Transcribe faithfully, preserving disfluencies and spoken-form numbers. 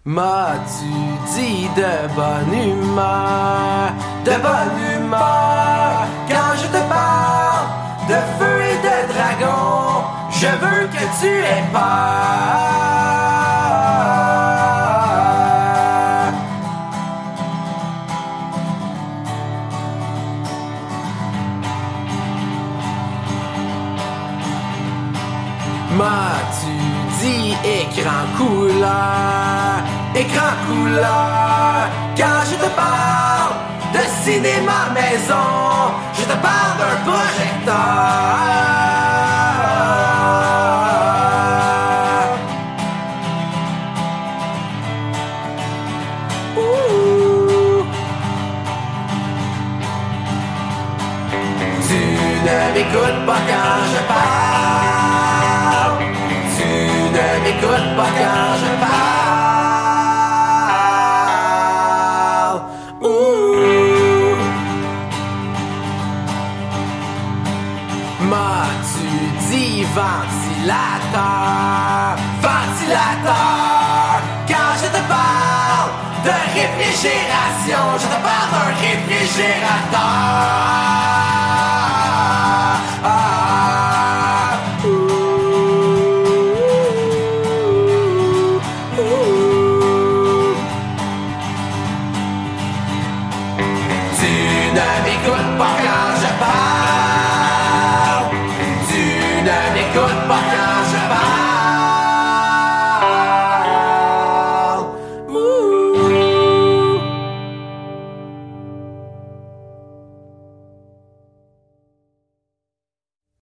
M'as-tu dit de bonne humeur, de bonne humeur, quand je te parle de feu et de dragon, je veux que tu aies peur. M'as-tu dit écran couleur, écran couleur, quand je te parle de cinéma maison, je te parle d'un projecteur. Ouh. Tu ne m'écoutes pas quand je parle, tu ne m'écoutes pas quand je parle. Ouh. M'as-tu dit ventilateur, ventilateur, quand je te parle de réfrigération, je te parle d'un réfrigérateur. Ah, ouh, ouh. Tu ne m'écoutes pas quand je parle, tu ne m'écoutes pas quand je parle.